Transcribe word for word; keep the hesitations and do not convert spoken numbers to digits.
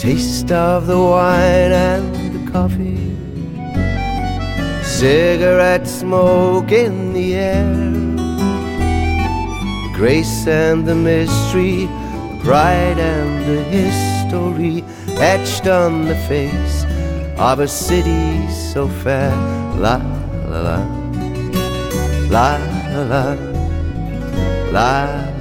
taste of the wine and the coffee, cigarette smoke in the air, the grace and the mystery, the pride and the history etched on the face of a city so fair. La la la, la la la, la